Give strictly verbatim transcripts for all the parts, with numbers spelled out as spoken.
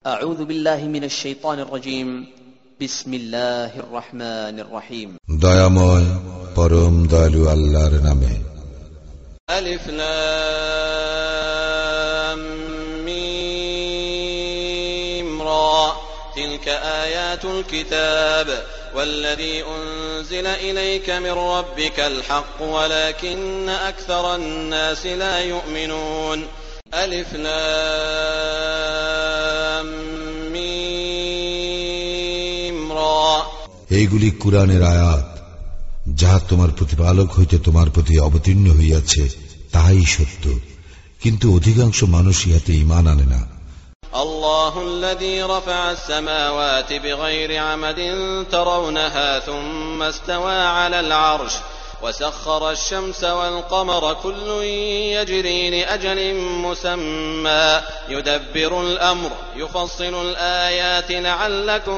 أعوذ بالله من الشيطان الرجيم بسم الله الرحمن الرحيم দয়াময় পরম দয়ালু আল্লাহর নামে ألف لام ميم را تلك آيات الكتاب والذي أنزل إليك من ربك الحق ولكن أكثر الناس لا يؤمنون ألف لام ميم را এইগুলি কুরআনের আয়াত যাহা তোমার প্রতিপালক হইতে তোমার প্রতি অবতীর্ণ হইয়াছে তাহাই সত্য, কিন্তু অধিকাংশ মানুষ ইহাতে ঈমান আনে না। الله الذي رفع السماوات بغير عمد ترونها ثم استوى على العرش وسخر الشمس والقمر كل يجري لأجل مسمى يدبر الأمر يفصل الآيات لعلكم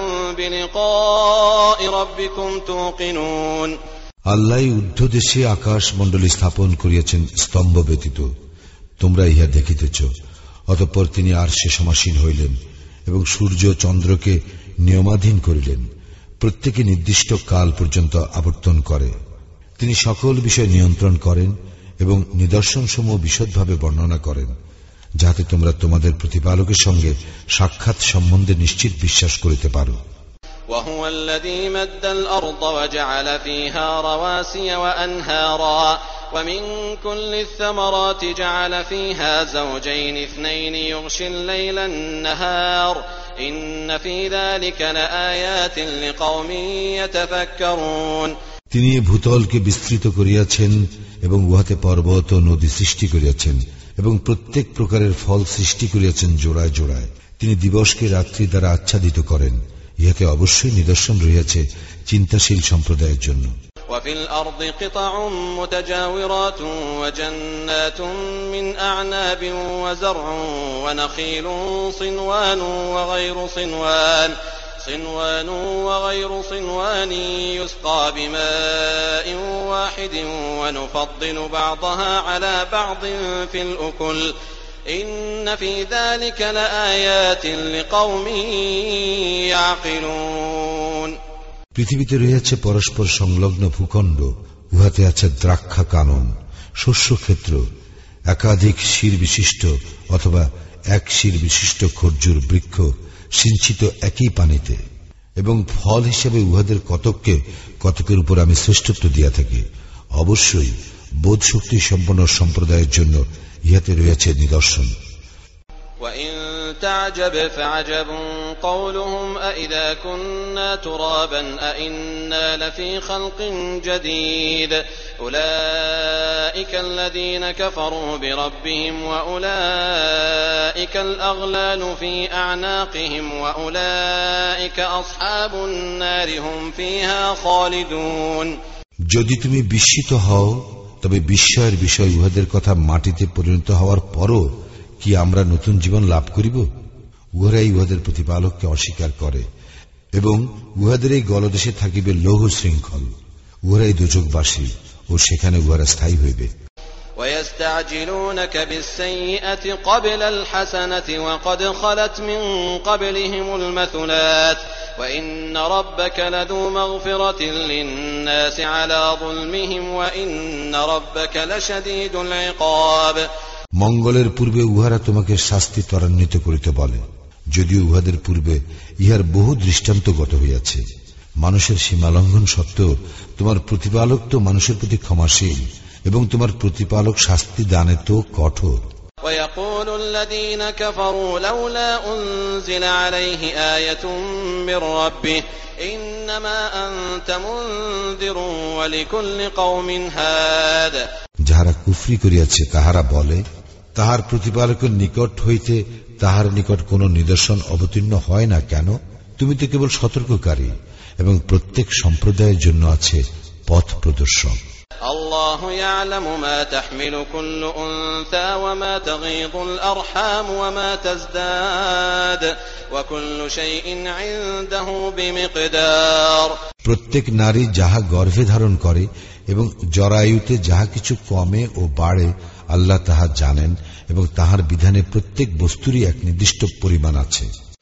بلقاء ربكم توقنون আল্লাহ ঊর্ধ্বদেশে আকাশ মণ্ডলী স্থাপন করিয়াছেন স্তম্ভ ব্যতীত, তোমরা ইহা দেখিতেছ। অতঃপর তিনি আরশে সমাসীন হইলেন এবং সূর্য চন্দ্রকে নিয়মাধীন করিলেন, প্রত্যেকে নির্দিষ্ট কাল পর্যন্ত আবর্তন করে। তিনি সকল বিষয় নিয়ন্ত্রণ করেন এবং নিদর্শনসমূহ বিশদভাবে বর্ণনা করেন, যাহাতে তোমরা তোমাদের প্রতিপালকের সঙ্গে সাক্ষাৎ সম্বন্ধে নিশ্চিত বিশ্বাস করিতে পারো। وهو الذي مد الأرض وجعل فيها رواسي وأنهارا ومن كل الثمرات جعل فيها زوجين اثنين يغشي الليل النهار إن في ذلك لآيات لقوم يتفكرون তিনি ভূতলকে বিস্তৃত করিয়াছেন এবং উহাতে পর্বত ও নদী সৃষ্টি করিয়াছেন এবং প্রত্যেক প্রকারের ফল সৃষ্টি করিয়াছেন জোড়ায় জোড়ায়। তিনি দিবসকে রাত্রি দ্বারা আচ্ছাদিত করেন, ইহাতে অবশ্যই নিদর্শন রহিয়াছে চিন্তাশীল সম্প্রদায়ের জন্য। وفي الأرض قطع متجاورات وجنات من أعناب وزرع ونخيل صنوان وغير صنوان صنوان وغير صنوان يسقى بماء واحد ونفضل بعضها على بعض في الأكل إن في ذلك لآيات لقوم يعقلون পৃথিবীতে রয়েছে পরস্পর সংলগ্ন ভূখণ্ড, উহাতে আছে দ্রাক্ষা কানন, শস্য ক্ষেত্র, একাধিক শির বিশিষ্ট অথবা এক শির বিশিষ্ট খরজুর বৃক্ষ সিঞ্চিত একই পানিতে, এবং ফল হিসেবে উহাদের কতককে কতকের উপর আমি শ্রেষ্ঠত্ব দিয়া থাকি। অবশ্যই বোধ শক্তি সম্পন্ন সম্প্রদায়ের জন্য ইহাতে রয়েছে নিদর্শন। وإن تعجب فعجب قولهم أإذا كنا ترابا أإنا لفي خلق جديد أولئك الذين كفروا بربهم وأولئك الأغلال في أعناقهم وأولئك أصحاب النار هم فيها خالدون যদি তুমি বিস্মিত হও তবে বিস্ময়ের বিষয় উহাদের কথা মাটিতে পরিণত হওয়ার পরও কি আমরা নতুন জীবন লাভ করিব? উহারাই উহাদের প্রতিপালককে অস্বীকার করে এবং উহাদের এই গলদেশে থাকিবে লৌহ শৃঙ্খল। উহারাই দোজখবাসী ও সেখানে উহারা স্থায়ী হইবে। ويستعجلونك بالسيئة قبل الحسنة وقد خلت من قبلهم المثلات وإن ربك لذو مغفرة للناس على ظلمهم وإن ربك لشديد العقاب মঙ্গলের পূর্বে উহারা তোমাকে শাস্তি ত্বরান্বিত করিতে বলে, যদিও উহাদের পূর্বে ইহার বহু দৃষ্টান্তগত হইয়াছে। মানুষের সীমালঙ্ঘন সত্ত্বেও তোমার প্রতিপালক তো মানুষের প্রতি ক্ষমাশীল এবং তোমার প্রতিপালক শাস্তি দানে তো কঠোর। ويقول الذين كفروا لولا أنزل عليه آية من ربه إنما أنت منذر ولكل قوم هاد যাহারা কুফরি করিয়াছে তাহারা বলে, তাহার প্রতিপালকের নিকট হইতে তাহার নিকট কোন নিদর্শন অবতীর্ণ হয় না কেন? তুমি তো কেবল সতর্ককারী এবং প্রত্যেক সম্প্রদায়ের জন্য আছে পথ প্রদর্শক। الله يعلم ما تحمل كل أنثى وما تغيض الأرحام وما تزداد وكل شيء عنده بمقدار প্রত্যেক নারী যাহা গর্ভে ধারণ করে এবং জরায়ুতে যাহা কিছু কমে ও বাড়ে আল্লাহ তাহা জানেন এবং তাহার বিধানে প্রত্যেক বস্তুরই এক নির্দিষ্ট পরিমাণ আছে।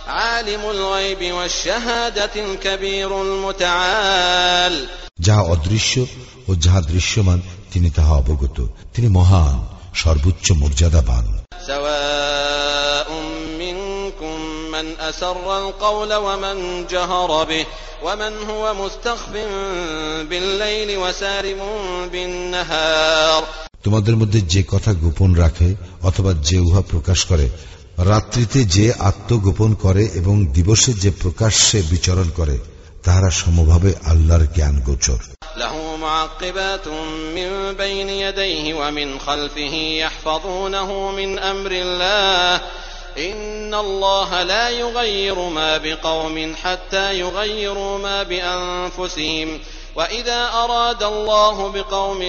عالم الغيب والشهادة الكبير المتعال যাহা অদৃশ্য ও যাহা দৃশ্যমান তিনি তাহা অবগত, তিনি মহান, সর্বোচ্চ মর্যাদাবান। سواء منكم من أسر القول ومن جهر به ومن هو مستخف بالليل وسارب بالنهار। তোমাদের মধ্যে যে কথা গোপন রাখে অথবা যে উহা প্রকাশ করে, রাত্রিতে যে আত্মগোপন করে এবং দিবসে যে প্রকাশ্যে বিচরণ করে, তাহারা সমভাবে আল্লাহর জ্ঞান গোচর। له معقبات من بين يديه ومن خلفه يحفظونه من أمر الله إن الله لا يغير ما بقوم حتى يغيروا ما بأنفسهم وإذا أراد الله بقوم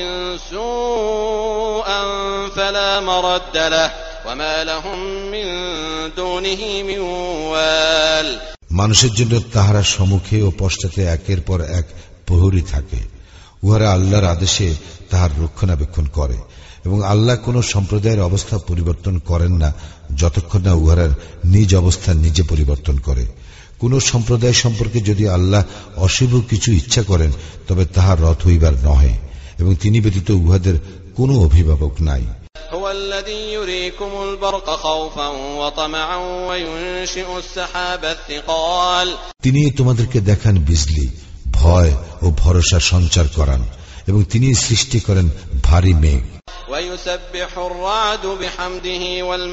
سوءا فلا مرد له وما لهم من دونه من وال। মানুষের জন্য তাহারা সম্মুখে ও পশ্চাতে একের পর এক প্রহরী থাকে, উহারা আল্লাহর আদেশে তাহার রক্ষণাবেক্ষণ করে এবং আল্লাহ কোন সম্প্রদায়ের অবস্থা পরিবর্তন করেন না যতক্ষণ না উহারার নিজ অবস্থা নিজে পরিবর্তন করে। কোন সম্প্রদায় সম্পর্কে যদি আল্লাহ অশুভ কিছু ইচ্ছা করেন তবে তাহার রদ হইবার নহে, এবং তিনি ব্যতীত উহাদের কোন অভিভাবক নাই। هو الذي يريكم البرق خوفا وطمعا وينشئ السحاب الثقال। তিনি তোমাদেরকে দেখান বিজলি, ভয় ও ভরসা সঞ্চার করান, এবং তিনি সৃষ্টি করেন ভারী মেঘ। ويسبح الرعد بحمده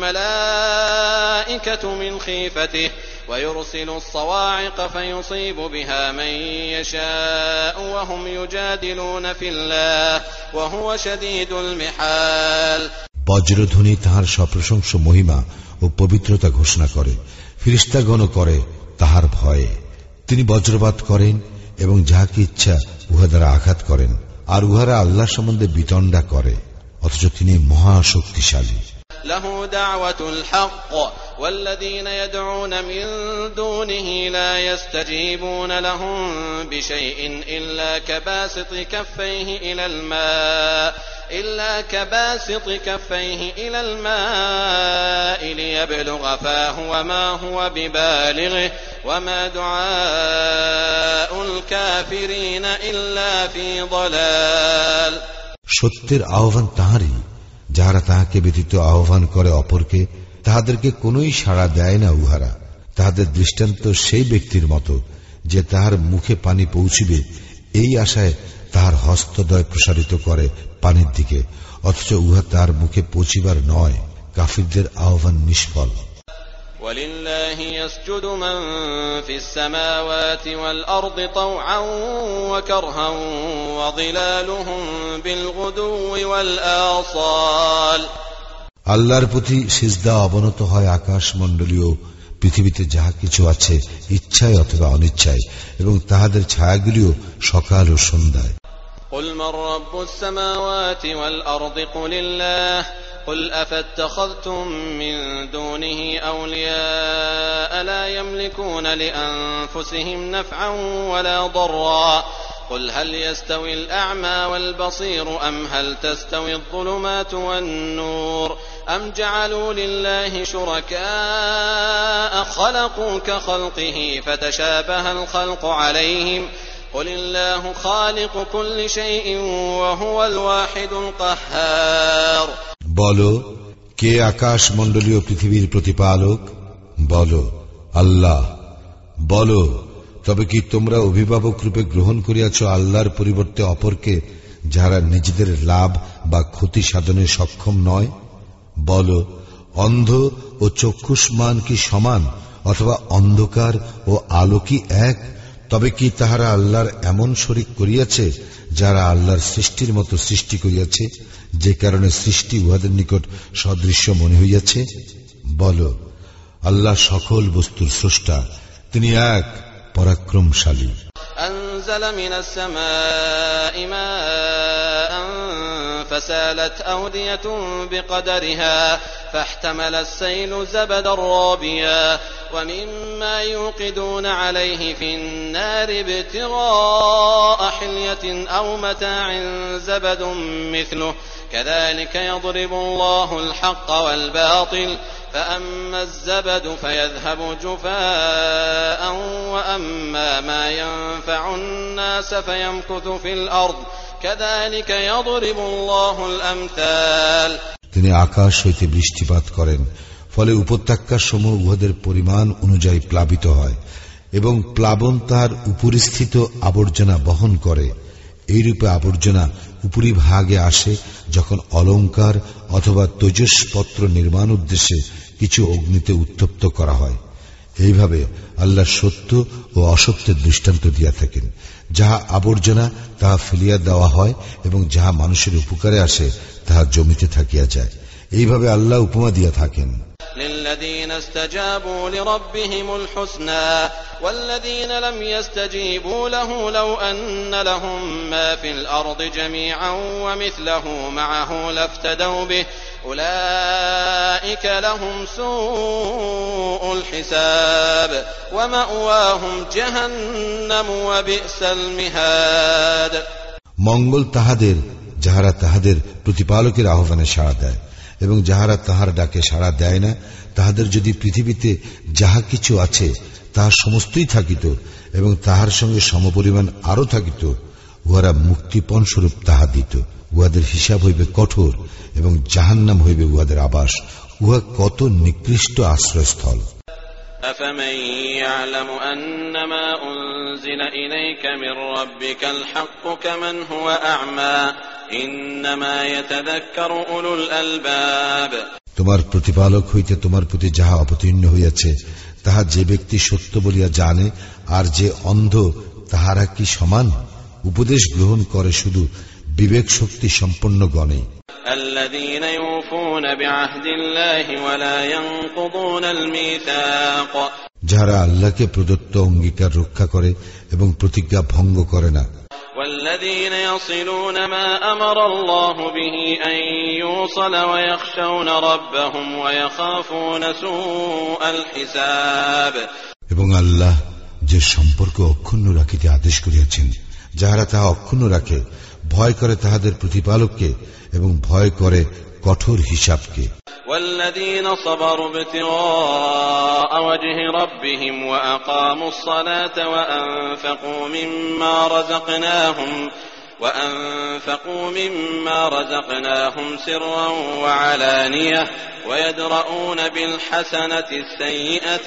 والملائكة من خيفته ويرسل الصواعق فيصيب بها من يشاء وهم يجادلون في الله وهو شديد المحال। বজ্রধ্বনি তাহার সপ্রশংস মহিমা ও পবিত্রতা ঘোষণা করে, ফেরেশতাগণ করে তাহার ভয়ে। তিনি বজ্রপাত করেন এবং যাহাকে ইচ্ছা উহা দ্বারা আঘাত করেন, আর উহারা আল্লাহ সম্বন্ধে বিতণ্ডা করে, অথচ তিনি মহা শক্তিশালী। له دعوة الحق والذين يدعون من دونه لا يستجيبون لهم بشيء إلا كباسط كفيه إلى الماء إلا كباسط كفيه إلى الماء ليبلغ فاه وما هو ببالغه وما دعاء الكافرين إلا في ضلال। সত্যের আহ্বান তাহারই, যাহারা তাহাকে ব্যতীত আহ্বান করে অপরকে, তাহাদেরকে কোনই সাড়া দেয় না। উহারা তাহাদের দৃষ্টান্ত সেই ব্যক্তির মতো যে তাহার মুখে পানি পৌঁছিবে এই আশায় তাহার হস্তদ্বয় প্রসারিত করে পানির দিকে, অথচ উহা তাহার মুখে পৌঁছিবার নয়। কাফিরদের আহ্বান নিষ্ফল। ولله يسجد من في السماوات والأرض طوعا وكرها وظلالهم بالغدو والآصال। আল্লাহর প্রতি সিজদা অবনত হয় আকাশ মণ্ডলীয় পৃথিবীতে যাহা কিছু আছে, ইচ্ছায় অথবা অনিচ্ছায়, এবং তাহাদের ছায়াগুলিও সকাল ও সন্ধ্যায়। قل من رب السماوات والأرض قل الله قل أفاتخذتم من دونه أولياء لا يملكون لأنفسهم نفعا ولا ضرا قل هل يستوي الأعمى والبصير أم هل تستوي الظلمات والنور أم جعلوا لله شركاء خلقوا كخلقه فتشابه الخلق عليهم قل الله خالق كل شيء وهو الواحد القهار। বলো, কে আকাশ মণ্ডলীয় পৃথিবীর প্রতিপালক? বলো, আল্লাহ। বলো, তবে কি তোমরা অভিভাবক রূপে গ্রহণ করিয়াছ আল্লাহর পরিবর্তে অপরকে, যাহারা নিজেদের লাভ বা ক্ষতি সাধনে সক্ষম নয়? বলো, অন্ধ ও চক্ষুষ্মান কি সমান, অথবা অন্ধকার ও আলো কি এক? তবে কি তাহারা আল্লাহর এমন শরীক করিয়াছে যারা আল্লাহর সৃষ্টির মতো সৃষ্টি করিয়াছে, যে কারণে সৃষ্টি উহাদের নিকট সদৃশ্য মনে হইয়াছে? বল, আল্লাহ সকল বস্তুর স্রষ্টা, তিনি এক পরাক্রমশালী। أنزل من السماء ماء فسالت أودية بقدرها فاحتمل السيل زبدا رابيا ومما يوقدون عليه في النار ابتغاء حلية أو متاع زبد مثله كذلك يضرب الله الحق والباطل فأما الزبد فيذهب جفاء وأما ما ينفع الناس فيمكث في الأرض كذلك يضرب الله الأمثال তিনি আকাশ হইতে বৃষ্টিপাত করেন, ফলে উপত্যকার সমূহ উহাদের পরিমাণ অনুযায়ী প্লাবিত হয় এবং প্লাবন তার উপরিস্থিত আবর্জনা বহন করে। এইরূপে আবর্জনা উপরি ভাগে আসে যখন অলঙ্কার অথবা তেজস্পত্র নির্মাণ উদ্দেশ্যে কিছু অগ্নিতে উত্তপ্ত করা হয়। এইভাবে আল্লাহ সত্য ও অসত্যের দৃষ্টান্ত দিয়া থাকেন। যাহা আবর্জনা তাহা ফেলিয়া দেওয়া হয় এবং যাহা মানুষের উপকারে আসে তাহা জমিতে থাকিয়া যায়। এইভাবে আল্লাহ উপমা দিয়া থাকেন। للذين استجابوا لربهم الحسنى والذين لم يستجيبوا له لو أن لهم ما في الأرض جميعا ومثله معه لافتدوا به أولئك لهم سوء الحساب ومأواهم جهنم وبئس المهاد মঙ্গল তাহাদের যাহারা তাহাদের প্রতিপালকের আহ্বানে সাড়া দেয় এবং যাহারা তাহার ডাকে সাড়া দেয় না, তাহাদের যদি পৃথিবীতে যাহা কিছু আছে তাহার সমস্তই থাকিত এবং তাহার সঙ্গে সমপরিমাণ আরো থাকিত, উহারা মুক্তিপণ স্বরূপ তাহা দিত। উহাদের হিসাব হইবে কঠোর এবং জাহান্নাম হইবে উহাদের আবাস। উহা কত নিকৃষ্ট আশ্রয়স্থল। أفمن يعلم أنما أنزل إليك من ربك الحق كمن هو أعمى إنما يتذكر أولو الألباب তোমার প্রতিপালক হইতে তোমার প্রতি যাহা অবতীর্ণ হইয়াছে তাহা যে ব্যক্তি সত্য বলিয়া জানে আর যে অন্ধ তাহারা কি সমান? উপদেশ গ্রহণ করে শুধু বিবেক শক্তি সম্পন্ন গণে। الذين يوفون بعهد الله ولا ينقضون الميثاق যারা আল্লাহকে প্রদত্ত অঙ্গীকার রক্ষা করে এবং প্রতিজ্ঞা ভঙ্গ করে না। والذين يصلون ما أمر الله به أن يوصل ويخشون ربهم ويخافون سوء الحساب এবং আল্লাহ যে সম্পর্ক অক্ষুণ্ণ রাখিতে আদেশ করিয়াছেন, যাহারা তাহা অক্ষুণ্ণ রাখে, ভয় করে তাহাদের প্রতিপালককে এবং ভয় করে কঠোর হিসাবকে। والذين صبروا ابتغاء وجه ربهم وأقاموا الصلاة وأنفقوا مما رزقناهم وأنفقوا مما رزقناهم سرا وعلانية ويدرؤون بالحسنة السيئة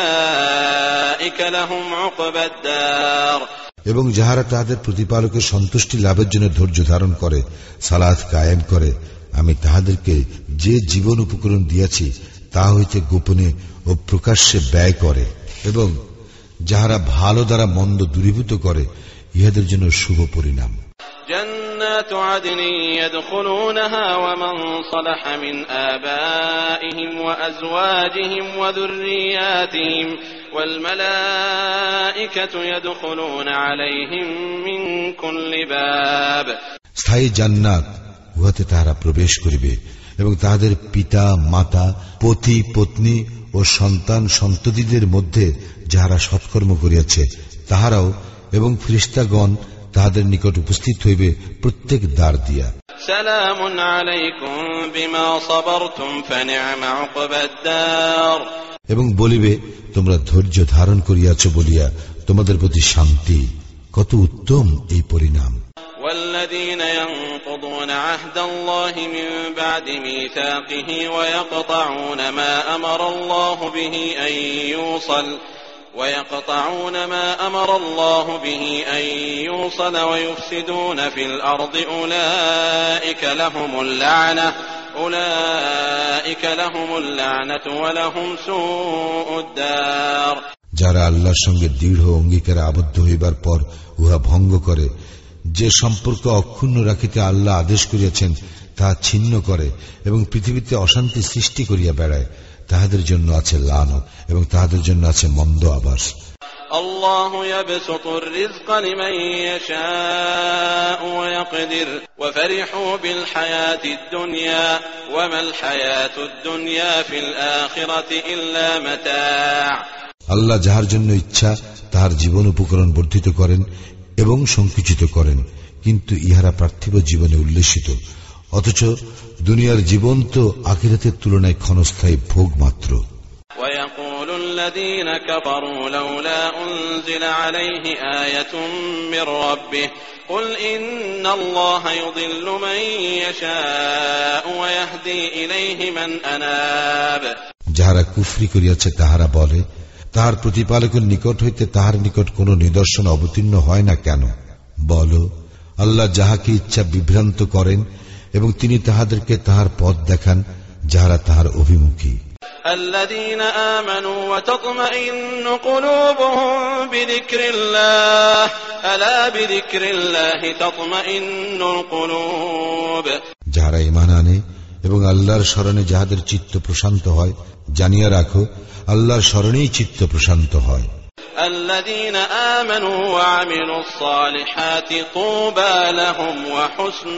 أولئك لهم عقبى الدار এবং যাহারা তাহাদের প্রতিপালকের সন্তুষ্টি লাভের জন্য ধৈর্য ধারণ করে, সালাত কায়েম করে, আমি তাহাদেরকে যে জীবন উপকরণ দিয়াছি তা হইতে গোপনে ও প্রকাশ্যে ব্যয় করে এবং যাহারা ভালো দ্বারা মন্দ দূরীভূত করে, ইহাদের জন্য শুভ পরিণাম। جنات عدن يدخلونها ومن صلح من آبائهم وأزواجهم وذرياتهم والملائكة يدخلون عليهم من كل باب স্থায়ী জান্নাত, উহাতে তাহারা প্রবেশ করিবে এবং তাহাদের পিতা মাতা, পতি পত্নী ও সন্তান সন্ততিদের মধ্যে যাহারা সৎকর্ম করিয়াছে তাহারাও এবং ফেরেশতাগণ তাহাদের নিকট উপস্থিত হইবে প্রত্যেক দ্বার দিয়া। সালামুন আলাইকুম বিমা সাবারতুম ফানি'মা উকবাদ-দার এবং বলিবে তোমরা ধৈর্য ধারণ করিয়াছ বলিয়া তোমাদের প্রতি শান্তি, কত উত্তম এই পরিণাম। والذين ينقضون عهد الله من بعد ميثاقه ويقطعون ما أمر الله به أن يوصل ويقطعون ما أمر الله به أن يوصل ويفسدون في الأرض أولئك لهم اللعنة أولئك لهم اللعنة ولهم سوء الدار যারা আল্লাহর সঙ্গে দৃঢ় অঙ্গীকারে আবদ্ধ হইবার পর উহা ভঙ্গ করে, যে সম্পর্ক অক্ষুণ্ণ রাখিতে আল্লাহ আদেশ করিয়াছেন তাহা ছিন্ন করে এবং পৃথিবীতে অশান্তি সৃষ্টি করিয়া বেড়ায়, তাহাদের জন্য আছে লানত এবং তাহাদের জন্য আছে মন্দ আবাস। আল্লাহু ইয়াবসুতুর রিজকা লিমান ইয়াশাউ ওয়া ইয়াকদির ওয়া ফারিহু বিল হায়াতিদ দুনিয়া ওয়া মাল হায়াতুদ দুনিয়া ফিল আখিরাতি ইল্লা মাতা'। আল্লাহ যাহার জন্য ইচ্ছা তাহার জীবন উপকরণ বর্ধিত করেন এবং সংকুচিত করেন, কিন্তু ইহারা পার্থিব জীবনে উল্লেসিত, অথচ দুনিয়ার জীবন তো আখিরাতের তুলনায় ক্ষণস্থায়ী ভোগ মাত্র। ويقول الذين كفروا لولا أنزل عليه آية من ربه قل إن الله يضل من يشاء ويهدي إليه من أناب। যাহারা কুফরি করিয়াছে তাহারা বলে, তাহার প্রতিপালকের নিকট হইতে তাহার নিকট কোন নিদর্শন অবতীর্ণ হয় না কেন? বল, আল্লাহ যাহাকে ইচ্ছা বিভ্রান্ত করেন এবং তিনি তাহাদেরকে তাহার পথ দেখান যাহারা তাহার অভিমুখী। الذين آمنوا وتطمئن قلوبهم بذكر الله ألا بذكر الله تطمئن القلوب। যাহারা ঈমান আনে এবং আল্লাহর স্মরণে যাহাদের চিত্ত প্রশান্ত হয়, জানিয়া রাখো আল্লাহর স্মরণেই চিত্ত প্রশান্ত হয়। الذين آمنوا وعملوا الصالحات طوبى لهم وحسن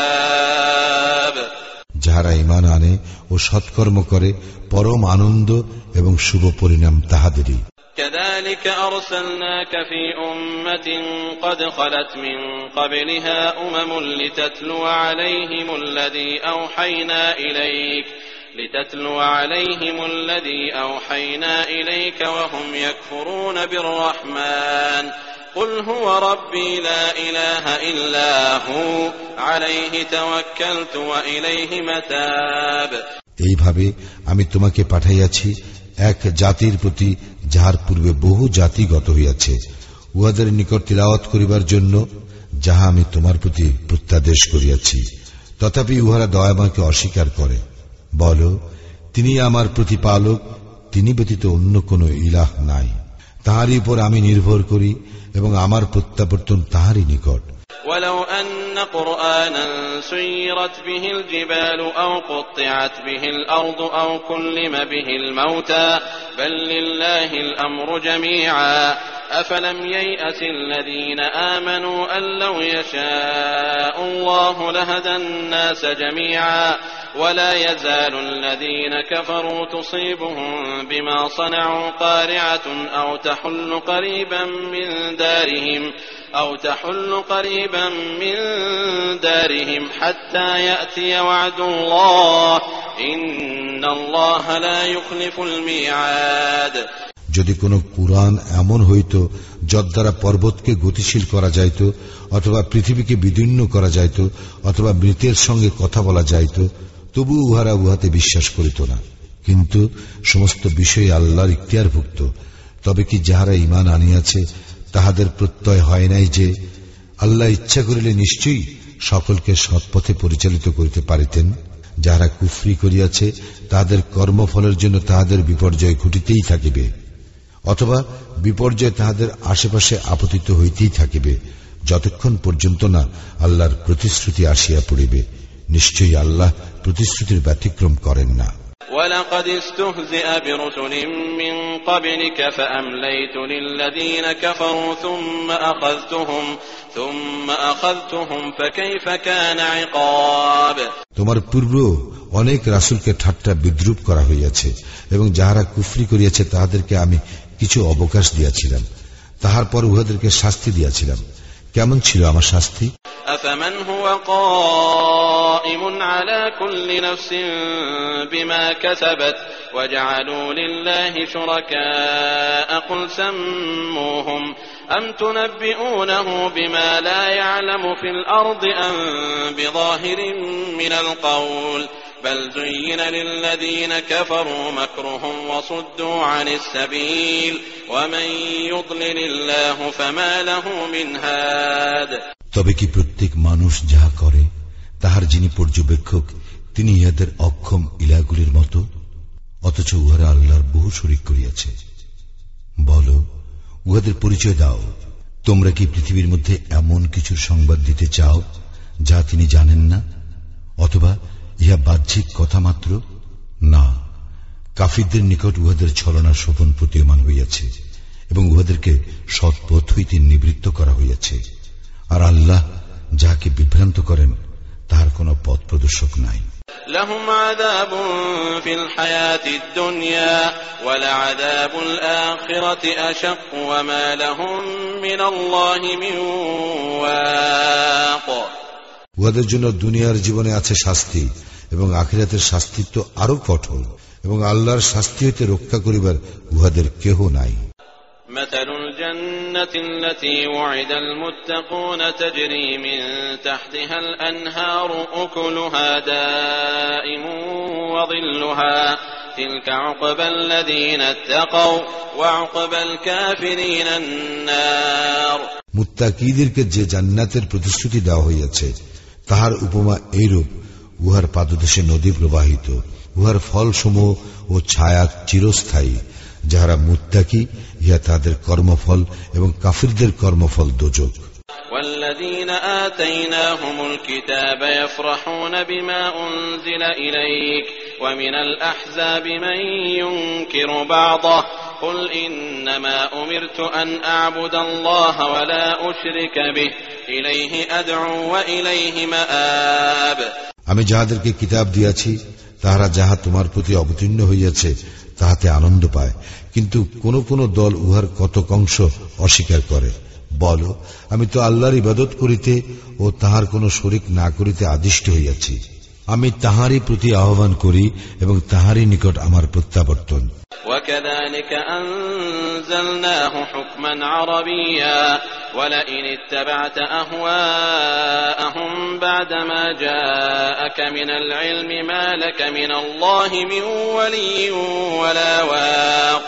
مآب। যাহারা ঈমান আনে ও সৎকর্ম করে, পরম আনন্দ এবং শুভ পরিণাম তাহাদেরই। كذلك أرسلناك في أمة قد خلت من قبلها أمم لتتلو عليهم الذي أوحينا إليك لتتلو عليهم الذي أوحينا إليك وهم يكفرون بالرحمن قل هو ربي لا إله إلا هو عليه توكلت وإليه متاب। এইভাবে আমি তোমাকে পাঠাইয়াছি এক জাতির প্রতি যাহার পূর্বে বহু জাতি গত হইয়াছে, উহাদের নিকট তিলাওয়াত করিবার জন্য যাহা আমি তোমার প্রতি প্রত্যাদেশ করিয়াছি। তথাপি উহারা দয়াময়কে অস্বীকার করে। বল, তিনি আমার প্রতিপালক, তিনি ব্যতীত অন্য কোন ইলাহ নাই। তাহারই উপর আমি নির্ভর করি এবং আমার প্রত্যাবর্তন তাহারই নিকট। ولو أن قرآنا سيرت به الجبال أو قطعت به الأرض أو كلم به الموتى بل لله الأمر جميعا أفلم ييأس الذين آمنوا أن لو يشاء الله لهدى الناس جميعا ولا يزال الذين كفروا تصيبهم بما صنعوا قارعة أو تحل قريبا من دارهم أو تحل قريبا من دارهم حتى يأتي وعد الله إن الله لا يخلف الميعاد। যদি কোন কুরআন এমন হইত যদ্বারা পর্বতকে গতিশীল করা যাইত, অথবা পৃথিবীকে বিদীর্ণ করা যাইত, অথবা মৃতের সঙ্গে কথা বলা যাইত, তবু উহারা উহাতে বিশ্বাস করিত না। কিন্তু সমস্ত বিষয় আল্লাহর ইখতিয়ারভুক্ত। তবে কি যাহারা ঈমান আনিয়াছে তাহাদের প্রত্যয় হয় নাই যে আল্লাহ ইচ্ছা করিলে নিশ্চয়ই সকলকে সৎপথে পরিচালিত করিতে পারিতেন? যাহারা কুফরি করিয়াছে তাহাদের কর্মফলের জন্য তাহাদের বিপর্যয় ঘটিতেই থাকিবে, অথবা বিপর্যয় তাহাদের আশেপাশে আপতিত হইতেই থাকিবে, যতক্ষণ পর্যন্ত না আল্লাহর প্রতিশ্রুতি আসিয়া পড়িবে। নিশ্চয়ই আল্লাহ প্রতিশ্রুতির ব্যতিক্রম করেন না। ولقد استهزئ برسل من قبلك فأمليت للذين كفروا ثم أخذتهم ثم أخذتهم فكيف كان عقاب। তোমার পূর্ব অনেক রাসূলকে ঠাট্টা বিদ্রূপ করা হইয়াছে এবং যাহারা কুফরি করিয়াছে তাহাদেরকে আমি কিছু অবকাশ দিয়াছিলাম, তাহার পর উহাদেরকে শাস্তি দিয়াছিলাম। কেমন ছিল আমার শাস্তি? أفمن هو قائم على كل نفس بما كسبت وجعلوا لله شركاء قل سموهم أم تنبئونه بما لا يعلم في الأرض أم بظاهر من القول بل زين للذين كفروا مكرهم وصدوا عن السبيل ومن يضلل الله فما له من هاد। তবে কি প্রত্যেক মানুষ যাহা করে তাহার যিনি পর্যবেক্ষক তিনি ইহাদের অক্ষম ইলাগুলির মতো? অথচ উহারা আল্লাহর বহু শরীক করিয়াছে। বল, উহাদের পরিচয় দাও। তোমরা কি পৃথিবীর মধ্যে এমন কিছুর সংবাদ দিতে চাও যা তিনি জানেন না, অথবা ইহা বাহ্যিক কথা মাত্র? না, কাফিরদের নিকট উহাদের ছলনা শোভন প্রতীয়মান হইয়াছে এবং উহাদেরকে সৎপথ হইতে নিবৃত্ত করা হইয়াছে। আর আল্লাহ যাহাকে বিভ্রান্ত করেন তাহার কোন পথ প্রদর্শক নাই। لهم عذاب في الحياة الدنيا ولعذاب الآخرة أشق وما لهم من الله من واق। উহাদের জন্য দুনিয়ার জীবনে আছে শাস্তি এবং আখিরাতের শাস্তি তো আরো কঠোর, এবং আল্লাহর শাস্তি হইতে রক্ষা করিবার উহাদের কেহ নাই। مثل الجنة التي وعد المتقون تجري من تحتها الأنهار أكلها دائم وظلها تلك عقبى الذين اتقوا وعقبى الكافرين النار। মুত্তাকীদেরকে যে জান্নাতের প্রতিশ্রুতি দেওয়া হইয়াছে তাহার উপমা এইরূপ, উহার পাদদেশে নদী প্রবাহিত, উহার ফলসমূহ ও ছায়া চিরস্থায়ী। যাহারা মুত্তাকি ইহা তাদের কর্মফল, এবং কাফিরদের কর্মফল দোজক। والذين آتيناهم الكتاب يفرحون بما أنزل إليك ومن الأحزاب من ينكر بعضه قل إنما أمرت أن أعبد الله ولا أشرك به إليه أدعو وإليه مآب। আমি যাহাদেরকে কিতাব দিয়াছি তাহারা যাহা তোমার প্রতি অবতীর্ণ হইয়াছে তাহাতে আনন্দ পায়, কিন্তু কোন কোন দল উহার কতকাংশ অস্বীকার করে। বল, আমি তো আল্লাহর ইবাদত করিতে ও তাহার কোন শরীক না করিতে আদিষ্ট হইয়াছি। আমি তাহারই প্রতি আহ্বান করি এবং তাহারই নিকট আমার প্রত্যাবর্তন। وكذلك أنزلناه حكما عربيا ولئن اتبعت أهواءهم بعدما جاءك من العلم ما لك من الله من ولي ولا واق।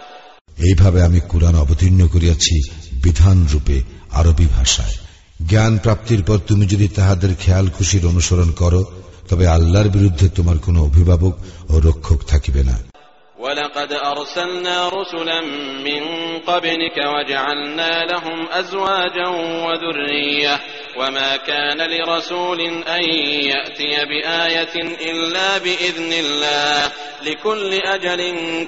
এইভাবে আমি কুরআন অবতীর্ণ করিয়াছি বিধান রূপে আরবি ভাষায়। জ্ঞান প্রাপ্তির পর তুমি যদি তাহাদের খেয়াল খুশির অনুসরণ করো তবে আল্লাহর বিরুদ্ধে তোমার কোনো অভিভাবক ও রক্ষক থাকিবে না। ولقد أرسلنا رسلا من قبلك وجعلنا لهم أزواجا وذرية وما كان لرسول أن يأتي بآية إلا بإذن الله لكل أجل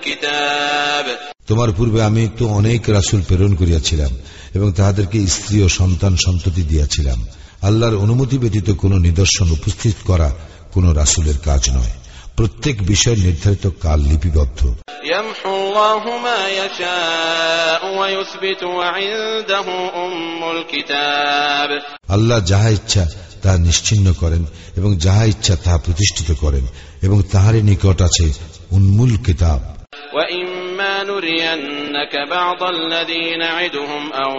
كتاب। তোমার পূর্বে আমি তো অনেক রাসূল প্রেরণ করিয়াছিলাম এবং তাহাদেরকে স্ত্রী ও সন্তান সন্ততি দিয়াছিলাম। আল্লাহর অনুমতি ব্যতীত কোন নিদর্শন উপস্থিত করা কোন রাসূলের কাজ নয়। প্রত্যেক বিষয় নির্ধারিত কাল লিপিবদ্ধ। يمحو الله ما يشاء ويثبت وعنده أم الكتاب। আল্লাহ যাহা ইচ্ছা তা নিশ্চিহ্ন করেন এবং যাহা ইচ্ছা তাহা প্রতিষ্ঠিত করেন, এবং তাহারই নিকট আছে উম্মুল কিতাব। وإما نرينك بعض الذي نعدهم أو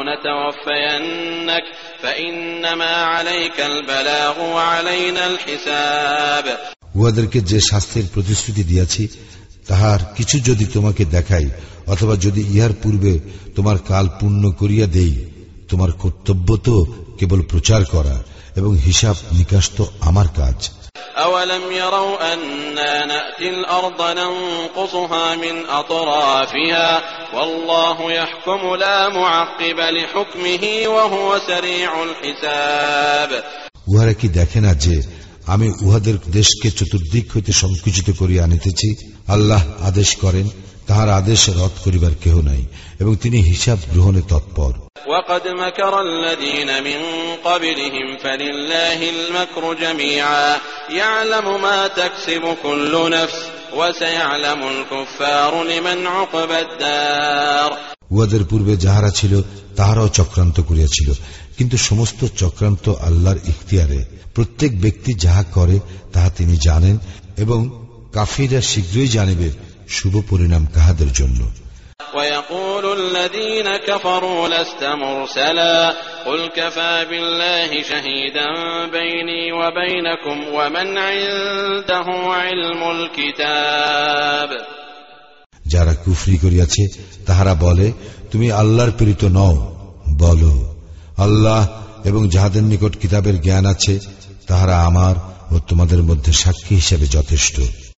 نتوفينك فإنما عليك البلاغ وعلينا الحساب। উহাদেরকে যে শাস্তির প্রতিশ্রুতি দিয়াছি তাহার কিছু যদি তোমাকে দেখাই, অথবা যদি ইহার পূর্বে তোমার কাল পূর্ণ করিয়া দেই, তোমার কর্তব্য তো কেবল প্রচার করা, এবং হিসাব নিকাশ তো আমার কাজ। أولم يروا أنا نأتي الأرض ننقصها من أطرافها والله يحكم لا معقب لحكمه وهو سريع الحساب। উহারা কি দেখে না যে আমি উহাদের দেশকে চতুর্দিক হইতে সংকুচিত করিয়া আনিতেছি? আল্লাহ আদেশ করেন, তাহার আদেশ রদ করিবার কেহ নাই, এবং তিনি হিসাব গ্রহণে তৎপর। وقد مكر الذين من قبلهم فلله المكر جميعا يعلم ما تكسب كل نفس وسيعلم الكفار لمن عقبى الدار। উহাদের পূর্বে যাহারা ছিল তাহারাও চক্রান্ত করিয়াছিল, কিন্তু সমস্ত চক্রান্ত আল্লাহর ইখতিয়ারে। প্রত্যেক ব্যক্তি যাহা করে তাহা তিনি জানেন, এবং কাফিররা শীঘ্রই জানিবে শুভ পরিণাম কাহাদের জন্য। ويقول الذين كفروا لست مرسلا قل كفى بالله شهيدا بيني وبينكم ومن عنده علم الكتاب। যারা কুফরি করিয়াছে তাহারা বলে, তুমি আল্লাহর প্রেরিত নও। বলো, আল্লাহ এবং যাহাদের নিকট কিতাবের জ্ঞান আছে তাহারা আমার ও তোমাদের মধ্যে সাক্ষী হিসেবে যথেষ্ট।